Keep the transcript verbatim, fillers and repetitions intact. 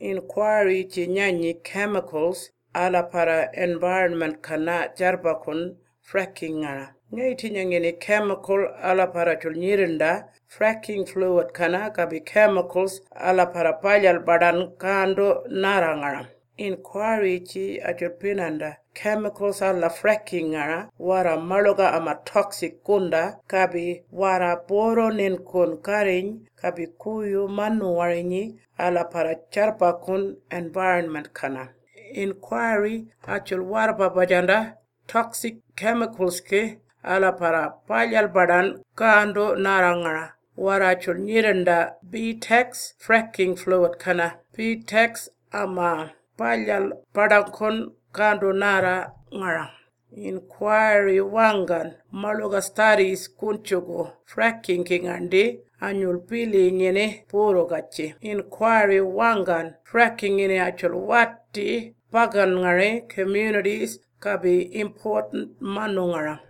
inquiry ci nyanyi chemicals ala para environment kana jarba kun fracking ngana. Ngay ti nyangini chemical ala para chul nyirinda fracking fluid kana kabi chemicals ala para payal badan kando narangana. Inquiry ci achul pinanda chemicals ala fracking ngana wara maloga ama toxic kunda kabi wara boro nin kun karin kabi kuyu manu warini ala para charpa kun environment kana. Inquiry achul warba bajanda toxic chemicals ke ala para payal badan kando narangana wara chul nyirinda B-Tex fracking fluid kana B-Tex ama payal badan kun kando nara ngara. Inquiry wangan maluga studies kunchugo fracking kingandi anyul pili nyene puro gachi. Inquiry wangan fracking ine achul wati pagan ngare communities kabi important manungara.